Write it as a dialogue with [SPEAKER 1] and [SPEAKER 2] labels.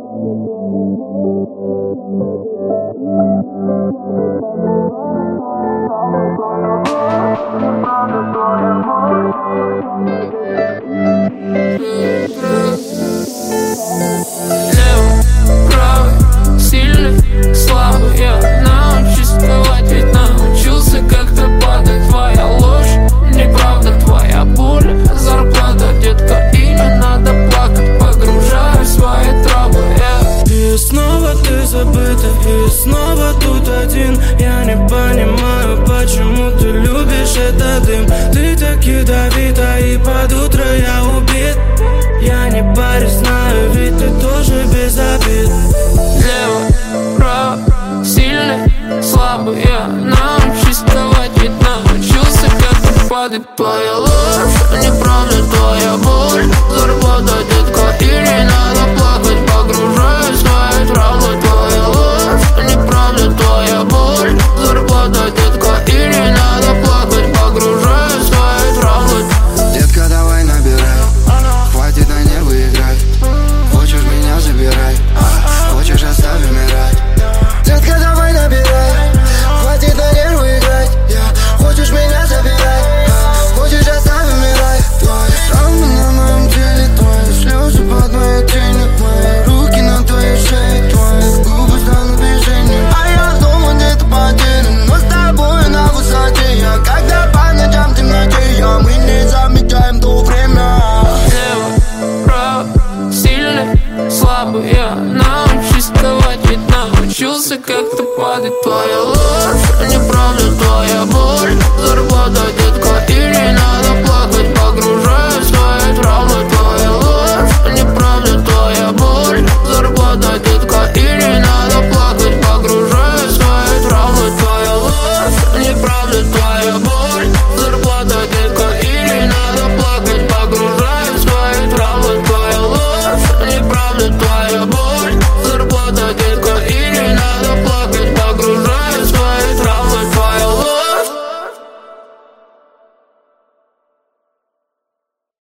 [SPEAKER 1] Левый, правый, сильный, слабый. Я научусь вставать, ведь научился как-то падать. Твоя ложь, неправда, твоя боль, зарплата, детка, и не надо плакать. Погружаюсь в свои травы,
[SPEAKER 2] И снова ты забыта, и снова тут один. Я не понимаю, почему ты любишь этот дым. Ты так ядовита, и под утро я убит. Я не парюсь, знаю, ведь ты тоже без обид.
[SPEAKER 1] Левый, правый, сильный, слабый. Я научусь вставать, ведь научился как-то падать. Твоя ложь, неправда, твоя боль, зарплата, детка, и не надо плакать. Погружаюсь в свои травы. Твоя ложь, неправда, твоя боль, зарплата, детка.